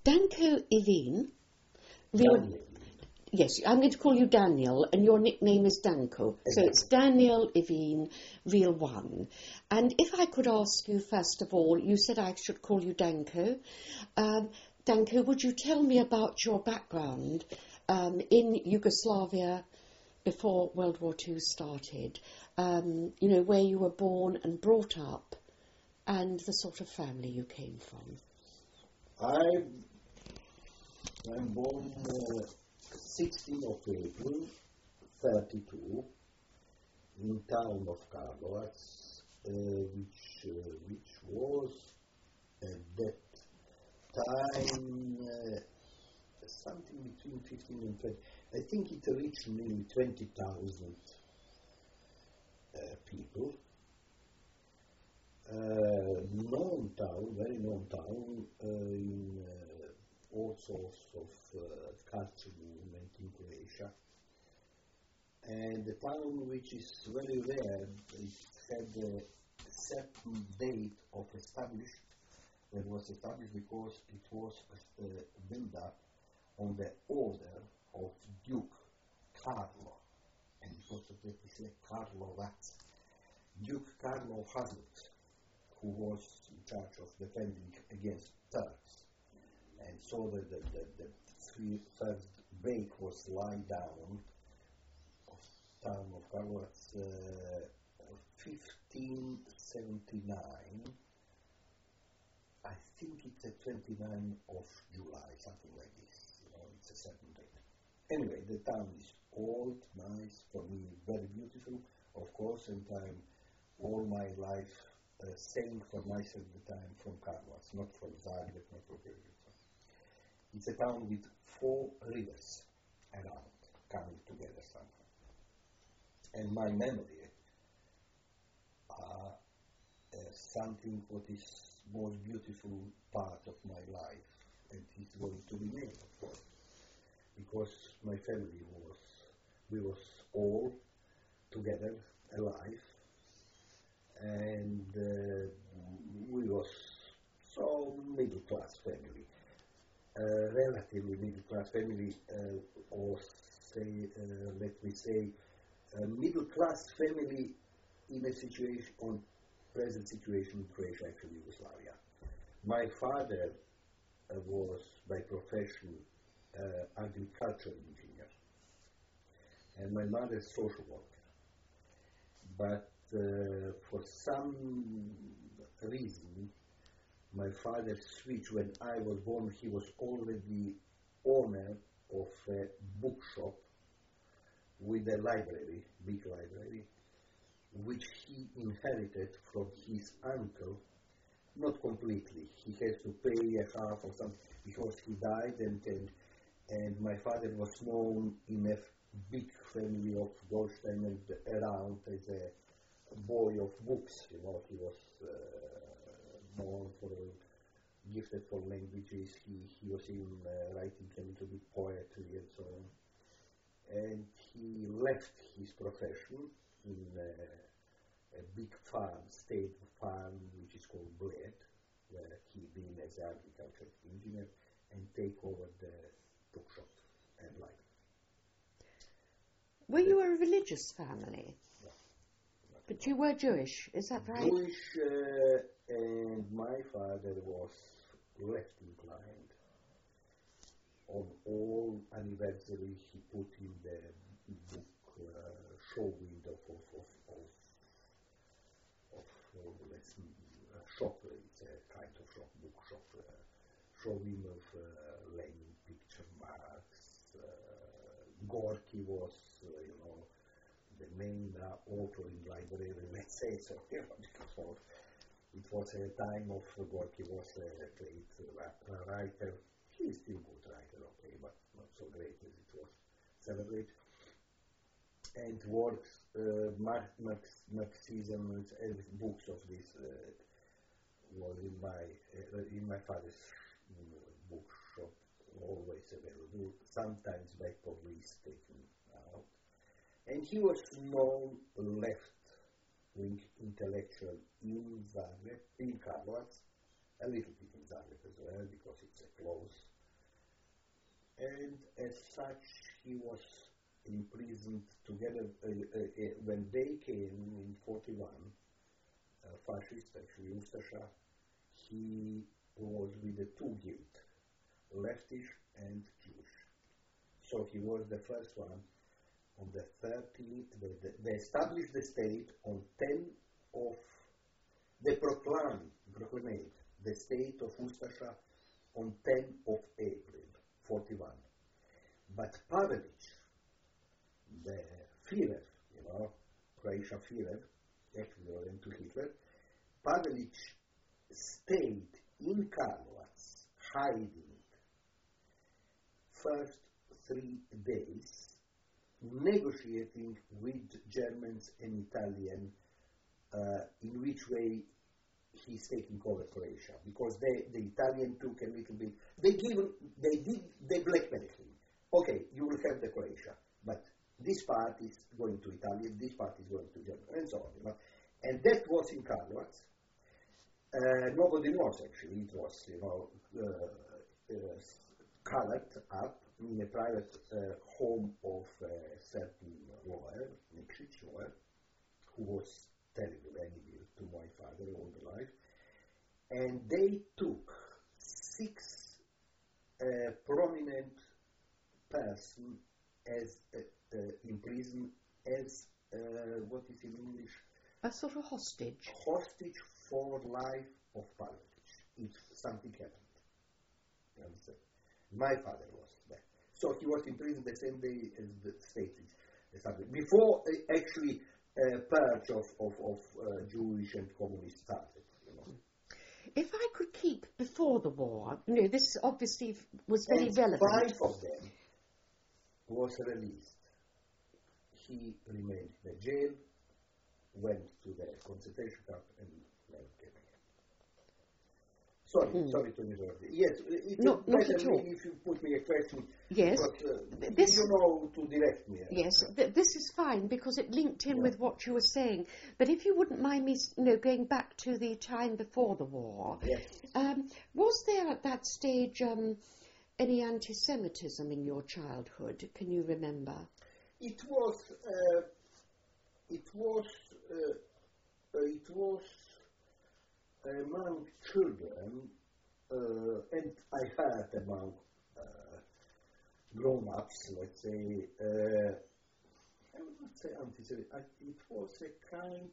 Danko Ivin. Real, yes, I'm going to call you Daniel, and your nickname is Danko. Exactly. So it's Daniel Ivin, real one. And if I could ask you, first of all, you said I should call you Danko. Danko, would you tell me about your background in Yugoslavia before World War II started? Where you were born and brought up, and the sort of family you came from. I'm born 16th of April, 32, in town of Karlovac, which was at that time something between 15 and 20. I think it reached nearly 20,000 people. Known town, very known town, in all sorts of culture movement in Croatia. And the town, which is very rare, it had a certain date of established. It was established because it was built up on the order of Duke Carlo, and because of that we say Karlovac. Duke Carlo of Habsburg, who was in charge of defending against Turks, and so the first break was lying down of town of Karlovac, 1579. I think it's the 29th of July, something like this. It's a certain date. Anyway, the town is old, nice, for me very beautiful, of course, and I'm all my life saying for myself that I'm from Karlovac, not from Zagreb, not from Belgrade. It's a town with 4 rivers around, coming together somehow. And my memory are something what is most beautiful part of my life, and it's going to remain, of course, because my family was all together alive, and we was so middle class family, relatively middle class family, or say, let me say, middle class family in a situation, on present situation in Croatia, actually Yugoslavia. My father was by profession agricultural engineer, and my mother social worker. But for some reason, my father switched. When I was born, he was already owner of a bookshop with a library, big library, which he inherited from his uncle, not completely. He has to pay a half or something because he died, and my father was known in a big family of Goldstein and around as a boy of books. He was known for gifted for languages. He was even writing a little bit poetry and so on. And he left his profession in a big farm, state farm, which is called Bled, where he been as an agricultural engineer, and take over the bookshop and library. Were you a religious family? No. But you were Jewish, is that right? Jewish, and my father was left inclined. On all anniversary, he put in the book show window of shop. It's a kind of shop, bookshop, show window of Lenin picture, Marx. Gorky was, the main author in library, let's say so, because it was a time of Gorky was a great writer. He is still good writer, okay, but not so great as it was celebrated. And works, Marxism, and books of this was in my father's bookshop, always available, sometimes by police taken out. And he was known left-wing intellectual in Zagreb, in Karlovac, a little bit in Zagreb as well, because it's a close and as such he was imprisoned together when they came in 41, fascist actually, Ustasha. He was with the two guild, leftish and Jewish. So he was the first one on the 30, they established the state on 10 of, they proclaimed the state of Ustasha on 10 of April 41. But Pavelic, the Führer, Croatia Führer, equivalent to Hitler, Pavelic stayed in Karlovac, hiding first 3 days, negotiating with Germans and Italians in which way he's taking over Croatia, because the Italian took a little bit, they blackmailed him. Okay, you will have the Croatia, but this part is going to Italy, this part is going to Germany, and so on. And that was in Karlovac. Nobody knows actually. It was, colored up in a private home of a certain lawyer, Nikšić lawyer, who was terrible enemy to my father all the life. And they took 6 prominent person as in prison as what is in English? A sort of hostage. Hostage for life of Pavelic if something happened. You understand? My father was there. So he was in prison the same day as the state is established. Before actually purge of Jewish and communist started. If I could keep before the war, this obviously was very relevant. 5 of them was released. He remained in the jail, went to the concentration camp, and never came again. Sorry to interrupt. Yes, it's better maybe if you put me a question. Yes. But you know to direct me. Yes, this is fine because it linked in with what you were saying. But if you wouldn't mind me, going back to the time before the war, yes. Was there at that stage any anti-Semitism in your childhood? Can you remember? It was among children, and I heard among grown-ups, let's say, I would not say anti-Semitic. It was a kind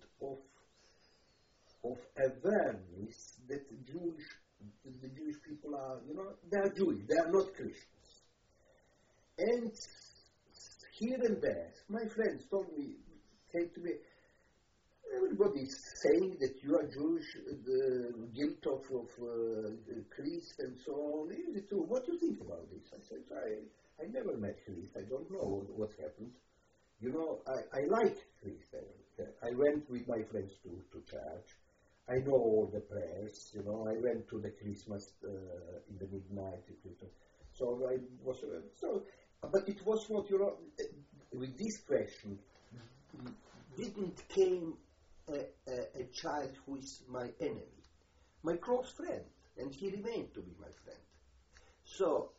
of awareness that the Jewish people are, they are Jewish, they are not Christians. And here and there, my friends came to me, everybody is saying that you are Jewish, the guilt of Christ and so on. Is it true? What do you think about this? I said, I never met Christ. I don't know what happened. I like Christ. I went with my friends to church. I know all the prayers. I went to the Christmas in the midnight. So I was but it was not. With this question, didn't came a child who is my enemy, my close friend, and he remained to be my friend. So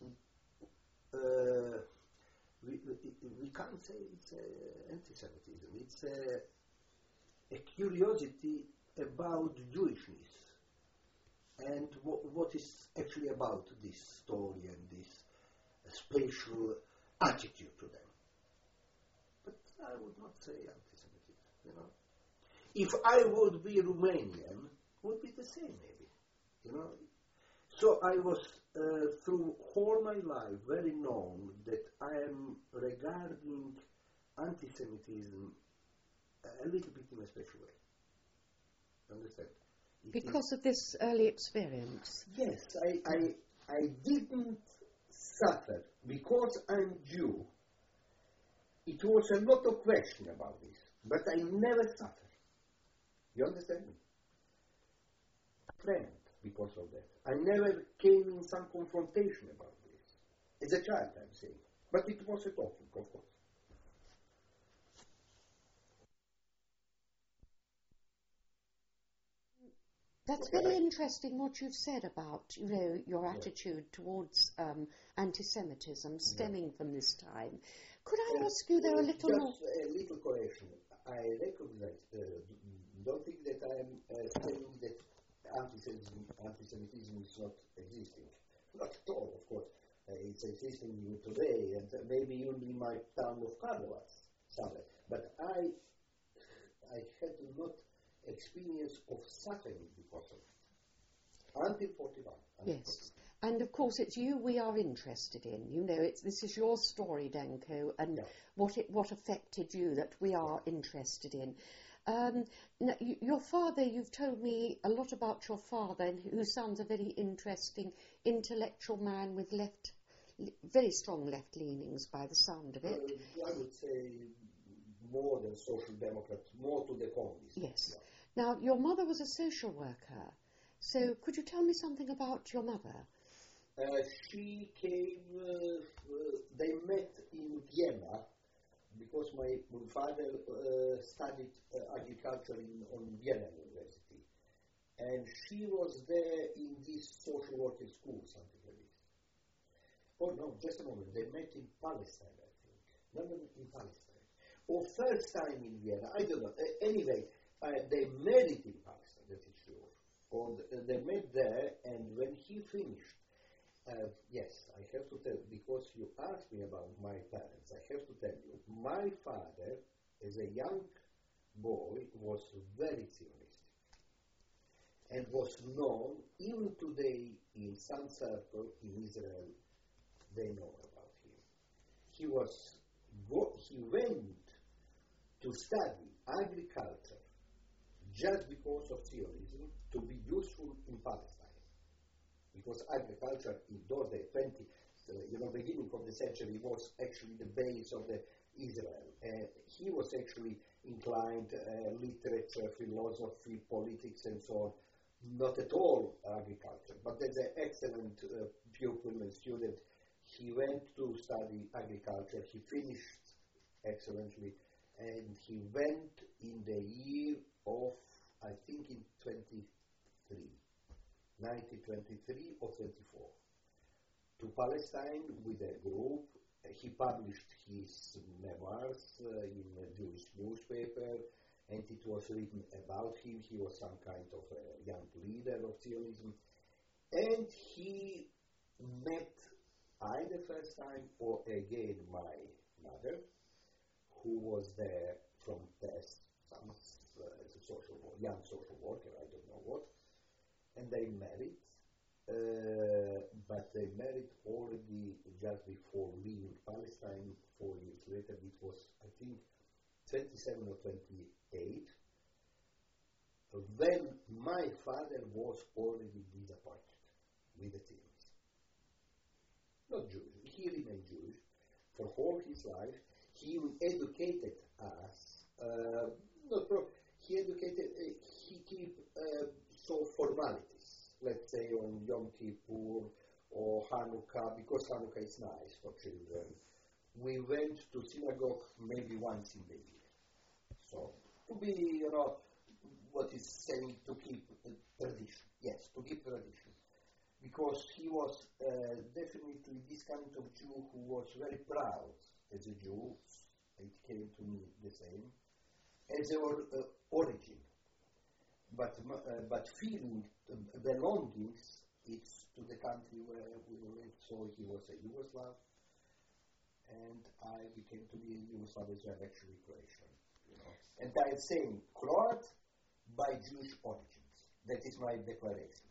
we can't say it's anti-Semitism. It's a curiosity about Jewishness and what is actually about this story and this special attitude to them. But I would not say anti-Semitism. If I would be Romanian, would be the same maybe. So I was through all my life very known that I am regarding anti-Semitism a little bit in a special way. Understand? Because of this early experience? Yes, I didn't suffer because I'm Jew. It was a lot of question about this, but I never suffered. You understand me? Friend because of that. I never came in some confrontation about this. As a child, I'm saying. But it was a topic, of course. That's very interesting what you've said about, your attitude towards anti-Semitism stemming from this time. Could I ask you there a little more? Just a little correction. I recognize, don't think that I'm saying that anti-Semitism is not existing. Not at all, of course. It's existing even today, and maybe even in my town of Karlovac somewhere. But I had not experience of suffering because of it. Until 41. Yes. And of course it's you we are interested in. This is your story, Danko, and what affected you that we are interested in. Now, your father, you've told me a lot about your father, who sounds a very interesting intellectual man with very strong left leanings by the sound of it. I would say more than social democrat, more to the communist. Yes. Yeah. Now, your mother was a social worker, so could you tell me something about your mother? She came, they met in Vienna, because my father studied agriculture on Vienna University. And she was there in this social working school, something like this. Oh, no, just a moment. They met in Palestine, I think. No, in Palestine. Or first time in Vienna, I don't know. Anyway, they married in Palestine, that is sure. Or they met there, and when he finished, yes, I have to tell, because you asked me about my parents, I have to tell you, my father, as a young boy, was very Zionistic, and was known, even today, in some circle in Israel, they know about him. He went to study agriculture just because of Zionism, to be useful in Palestine. Because agriculture in those days, beginning of the century, was actually the base of the Israel. He was actually inclined literature, philosophy, politics, and so on. Not at all agriculture, but as an excellent pupil and student, he went to study agriculture. He finished excellently, and he went in the year of, I think, in 1923 or 24, to Palestine with a group. He published his memoirs in a Jewish newspaper, and it was written about him. He was some kind of a young leader of Zionism, and he met either first time or again my mother, who was there from test, as a young social worker, I don't know what, and they married, but they married already just before leaving Palestine. 4 years later, it was, I think, 27 or 28, when my father was already disappointed with the Zionism. Not Jewish. He remained Jewish for all his life. He educated us. He keep formalities, let's say on Yom Kippur or Hanukkah, because Hanukkah is nice for children. We went to synagogue maybe once in the year. So, to be, what is saying, to keep tradition. Yes, to keep tradition. Because he was definitely this kind of Jew who was very proud as a Jew. It came to me the same as our origin, but feeling belongings, it's to the country where we live. So he was a Yugoslav, and I became to be a Yugoslav as well, actually Croatian. And I am saying Croat by Jewish origins. That is my declaration.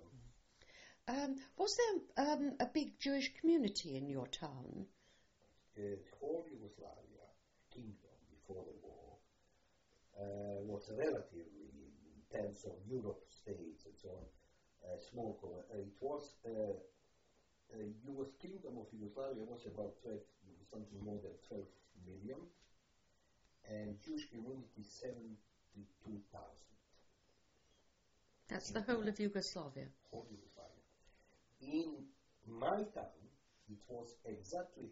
Was there a big Jewish community in your town? Whole Yugoslavia, kingdom before the war, was relatively in terms of Europe states and so on, small. It was kingdom of Yugoslavia was about something more than 12 million, and Jewish community 72,000. That's the whole of Yugoslavia. Whole Yugoslavia. In my town, it was exactly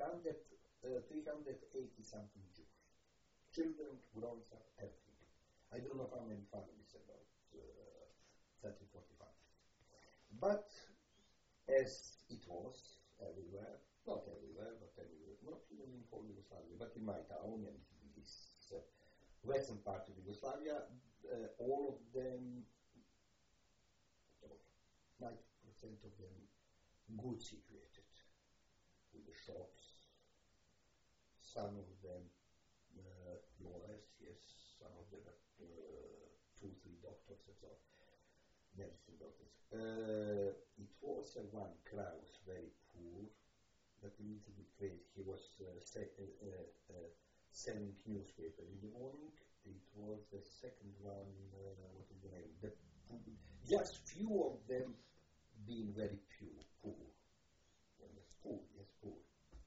380 something Jews. Children, grown up, everything. I don't know how many families, about 1345. But as it was everywhere, not everywhere, but everywhere, not even in whole Yugoslavia, but in my town and in this western part of Yugoslavia, all of them, 90% of them, good situated, with the shops, some of them lawyers, yes, some of them are 2, 3 doctors and so on, medicine doctors. It was one Kraus, very poor, but a little bit crazy. He was selling newspaper in the morning. It was the second one, what is the name? Just few of them being very poor. Poor, yes, poor.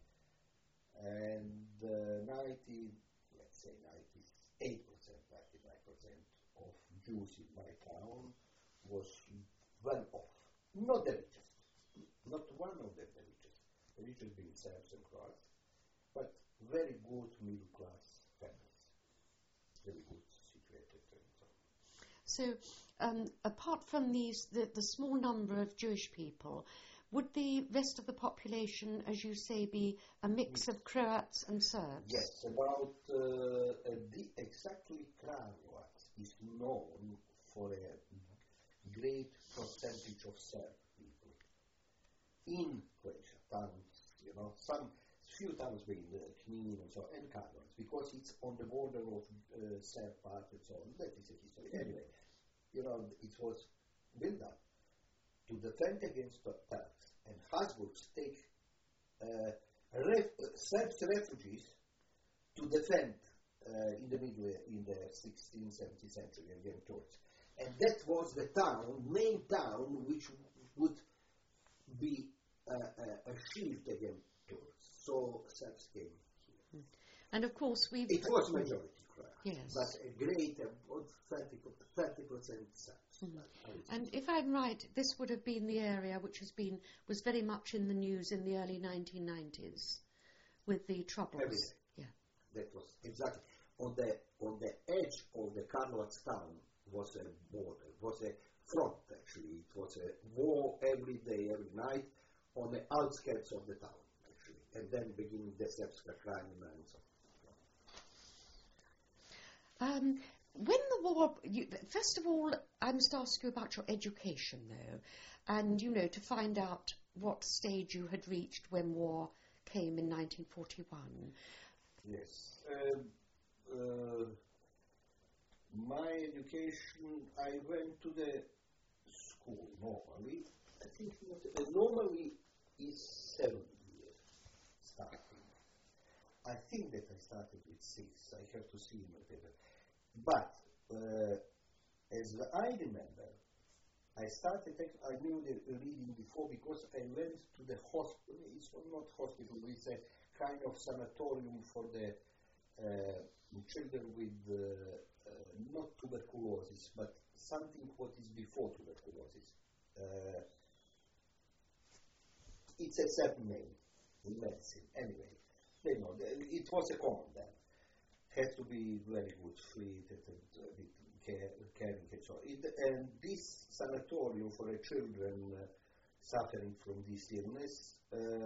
And 98%, 99% of Jews in my town was well off. Not the richest. Not one of them the richest. The richest being Serbs and Croats, but very good middle class families. Very good situated and so on. So, apart from the small number of Jewish people, would the rest of the population, as you say, be a mix of Croats and Serbs? Yes, about exactly Kragujevac is known for a great percentage of Serb people in Croatia, towns, some few towns being Knin and so on, and Karlovac, because it's on the border of Serb part and so on. That is a history. Anyway, it was built up to defend against Turks, and Habsburgs take Serbs refugees to defend in the 16th, 17th century against Turks. And that was the main town, which would be a shield against Turks. So Serbs came here. And of course it was majority Croats, yes, but a great, about 30% Serbs. And if I'm right, this would have been the area which was very much in the news in the early 1990s with the troubles. Every day. Yeah, that was exactly on the edge of the Karlovac town was a border, was a front actually. It was a war every day, every night on the outskirts of the town actually, and then beginning the Srpska Krajina and so on. When the war, first of all, I must ask you about your education, though, and, to find out what stage you had reached when war came in 1941. Yes. My education, I went to the school normally. I think normally is 7 years starting. I think that I started with 6. I have to see in my paper. But as I remember, I knew the reading before because I went to the hospital. It's not hospital, it's a kind of sanatorium for the children with not tuberculosis, but something what is before tuberculosis. It's a certain name in medicine. Anyway, it was a common then. Had to be very good treated and a bit caring and so on. And this sanatorium for the children suffering from this illness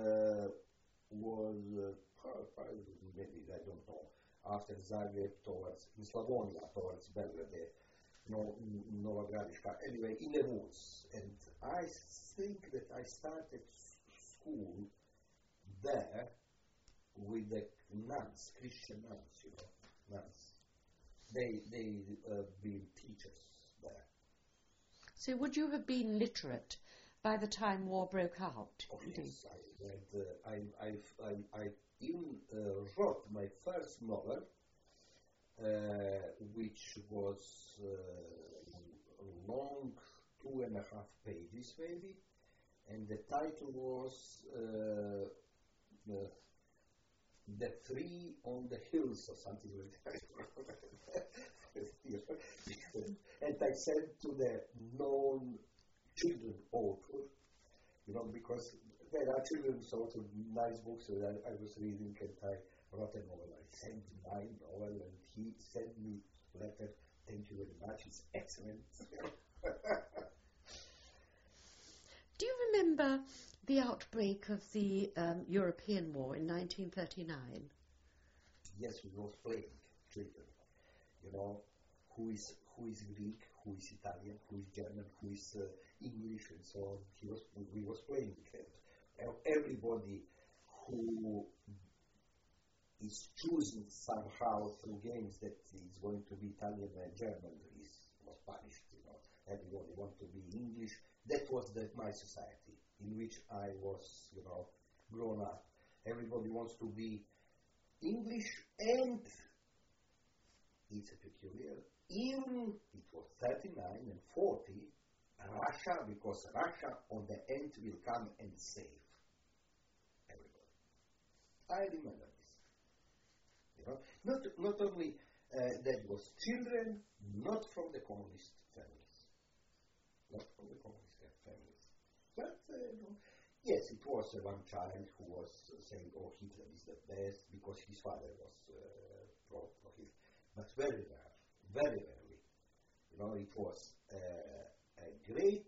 was probably, maybe, I don't know, after Zagreb in Slavonia towards Belgrade, Nova Gradiška, anyway, in the woods. And I think that I started school there with the nuns, Christian nuns, nuns. They been teachers there. So would you have been literate by the time war broke out? Oh, yes, I even wrote my first novel, which was long, 2.5 pages maybe, and the title was The Three on the Hills or something like that. And I sent to the known children author, because there are children's also nice books that I was reading, and I wrote a novel. I sent my novel and he sent me a letter. Thank you very much, it's excellent. remember the outbreak of the European War in 1939? Yes, we was playing children. You know, who is Greek, who is Italian, who is German, who is English, and so on. We was playing. Everybody who is choosing somehow through games that is going to be Italian and German was punished. You know, everybody want to be English. That was my society in which I was, you know, grown up. Everybody wants to be English, and it's a peculiar. Even it was 39 and 40, Russia, because Russia on the end will come and save everybody. I remember this. You know, not only that was children, not from the communist families, but yes, it was one child who was saying, "Oh, Hitler is the best," because his father was pro-Hitler, but very rarely. You know, it was a great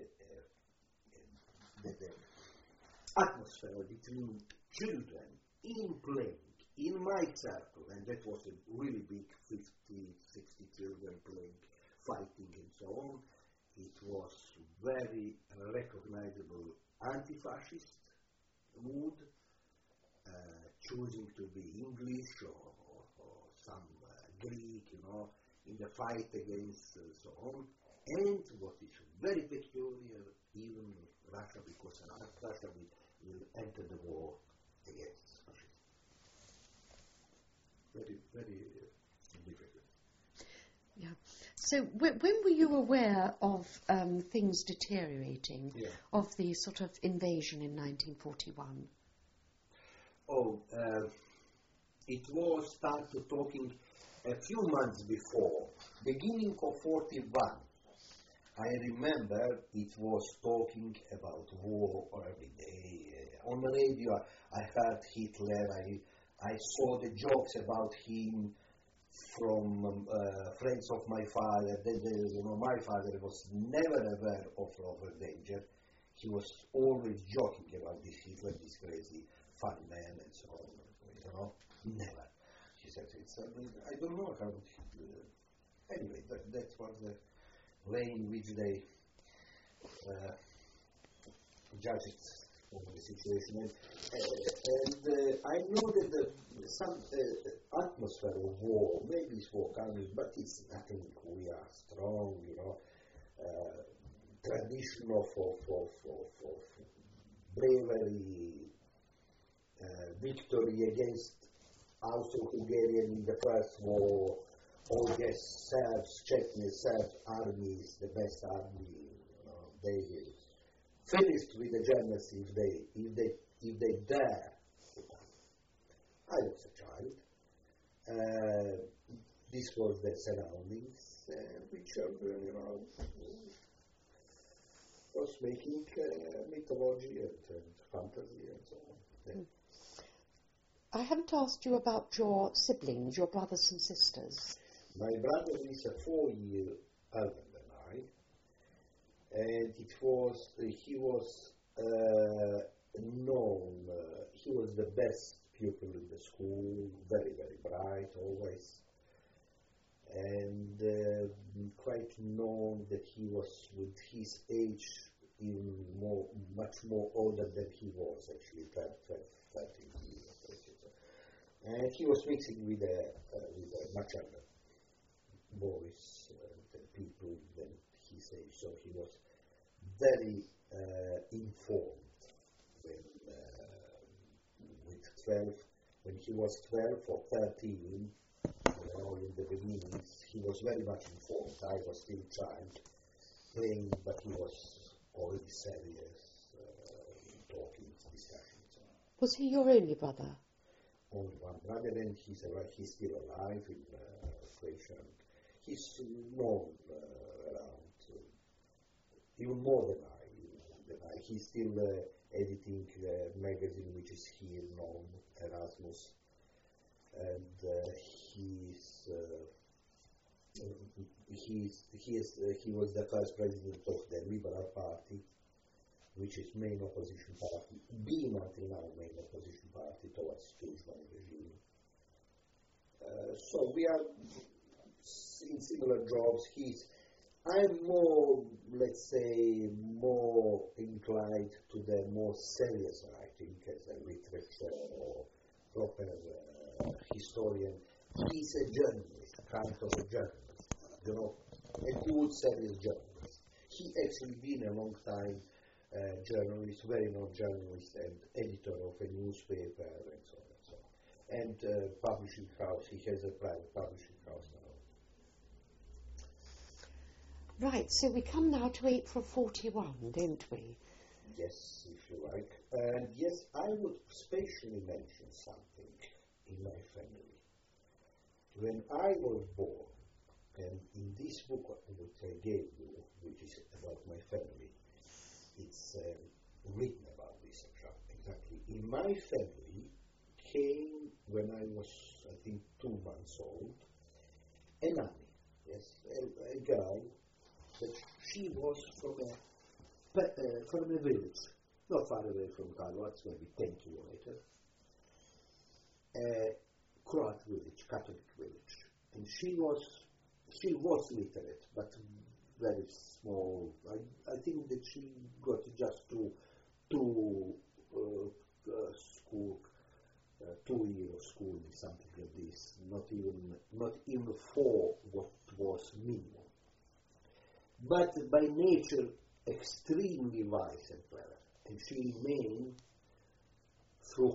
the atmosphere between children in playing, in my circle, and that was a really big 50, 60 children playing, fighting and so on. It was very recognizable anti-fascist mood, choosing to be English or some Greek, you know, in the fight against so on. And what is very peculiar, even Russia, because Russia will enter the war against fascism. Very, very significant. Yeah. So when were you aware of things deteriorating, of the sort of invasion in 1941? Oh, it was started talking a few months before, beginning of 41. I remember it was talking about war every day. On the radio, I heard Hitler. I saw the jokes about him from friends of my father. You know, my father was never aware of danger. He was always joking about this Hitler, this crazy funny man, and so on. You know, never. He said, I don't know how. Anyway, that was the way in which they judged the situation. And I know that some atmosphere of war, maybe it's war coming, but it's nothing. We are strong, you know. Tradition of bravery, victory against Austro-Hungarian in the First War. Oh yes, Serbs, Chechnya, Serb army is the best army. You know, they finished with the Germans if they dare. I was a child. This was the surroundings, which you know, was making mythology and fantasy and so on. Yeah. I haven't asked you about your siblings, your brothers and sisters. My brother is 4 years older than I, and he was known. He was the best pupil in the school, very, very bright always, and quite known that he was with his age even much more older than he was, actually 12, 13 years. And he was mixing with a much younger boys than people than his age, so he was very informed when he was 12 or 13, you know, in the beginnings, he was very much informed. I was still a child playing, but he was already serious, talking, discussions. Was he your only brother? Only one brother, and he's still alive in Croatia. He's known around, even more than I. He's still editing a magazine which is here known, Erasmus, and he was the first president of the Liberal Party, which is main opposition party, been until now main opposition party towards Tudjman regime. So we are in similar jobs. I'm more, let's say, more inclined to the more serious writing as a literature or proper historian. He's a journalist, kind of a journalist, a good serious journalist. He actually been a long time journalist, very known journalist and editor of a newspaper and so on and so on. And publishing house, he has a private publishing house now. Right, so we come now to April 41, don't we? Yes, if you like. And yes, I would especially mention something in my family. When I was born, and in this book which I gave you, which is about my family, it's written about this exactly. In my family came, when I was, I think, 2 months old, a nanny, yes, a girl, that she was from a village, not far away from Karlovac, maybe 10 kilometers, a Croat village, Catholic village. And she was literate, but very small. I think that she got just to school, 2-year schooling, something like this. Not even 4 what was minimum. But by nature extremely wise and clever, and she remained through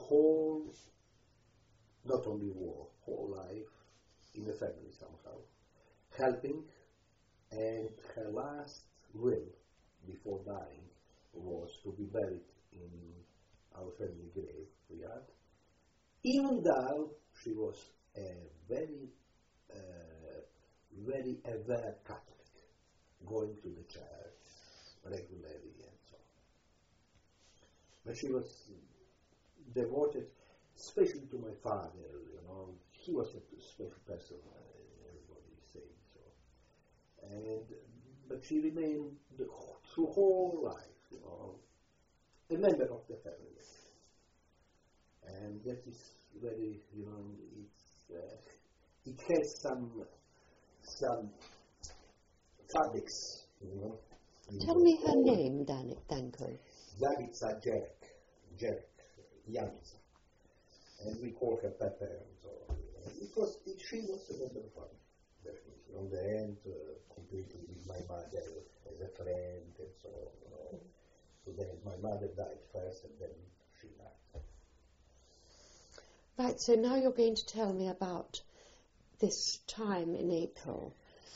not only war, whole life in the family somehow, helping. And her last will before dying was to be buried in our family grave, Riyadh, even though she was a very aware Catholic, going to the church regularly and so on. But she was devoted, especially to my father, he was a special person, everybody is saying so. But she remained through whole life, a member of the family. And that is very, it has some fabrics, Tell me her name, Danko. Zagica Jerek, Janica. And we call her Pepper and so on. She was a member of family, definitely. On the end, completely with my mother as a friend and so on. So then my mother died first and then she died. Right, so now you're going to tell me about this time in April.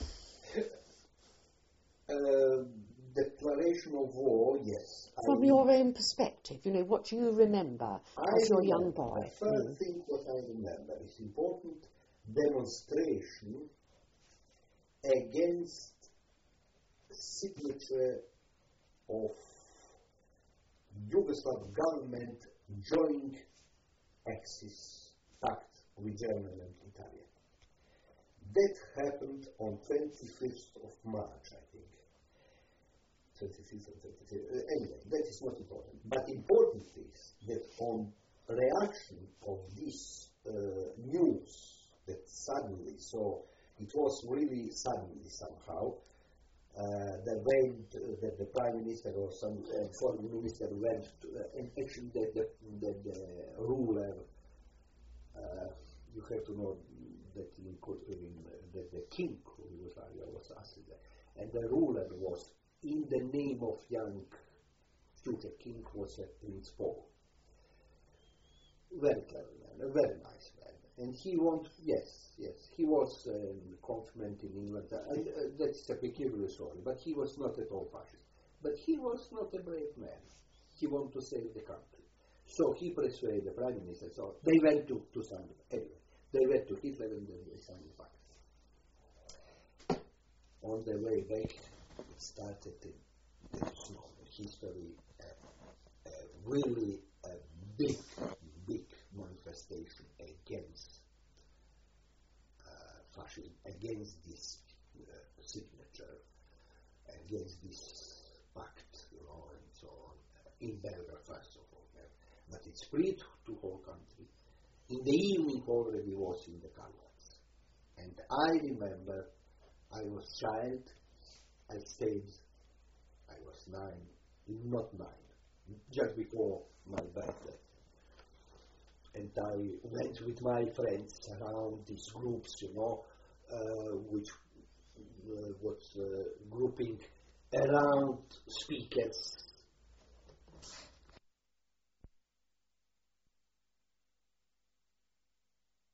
Declaration of war, yes. From your own perspective, what do you remember as your young boy? The first thing what I remember is important demonstration against signature of Yugoslav government joint Axis pact with German and Italian. That happened on 25th of March, I think. 26th and 27th. Anyway, that is not important. But important is that on reaction of this news that suddenly, so it was really suddenly somehow, the Prime Minister or some Foreign Minister went to, and actually the ruler, you have to know that the king of Yugoslavia was assassinated, and the ruler was, in the name of young future king, was Prince Paul. Very clever man, a very nice man. And he wanted, he was confident in England. That's a peculiar story, but he was not at all fascist. But he was not a brave man. He wanted to save the country. So he persuaded the Prime Minister. So they went to sign it. Anyway, they went to Hitler and then they signed the pact. On the way back, it started in history, really a big manifestation against fascism, against this signature, against this pact, and so on. in Belgrade first of all, but it spread to whole country. In the evening already was in the Carpats. And I remember I was child, I stayed, I was 9, not 9, just before my birthday. And I went with my friends around these groups, which was grouping around speakers